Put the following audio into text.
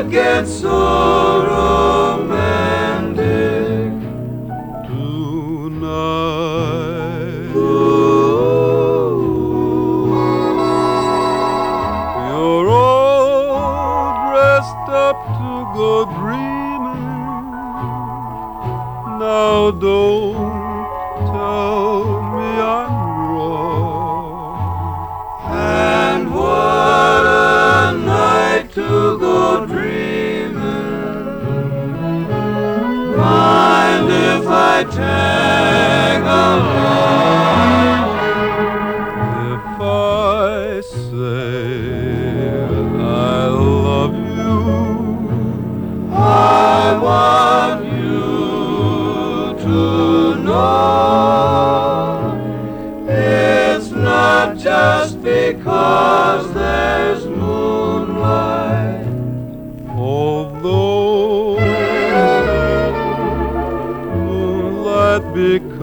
gets so romantic tonight. Ooh. You're all dressed up to go dreaming. Now don't tell me I'm wrong. And what a night to go dreaming. Mind if I tag along? If I say I love you, I want you to know it's not just because there's moonlight. although moonlight becomes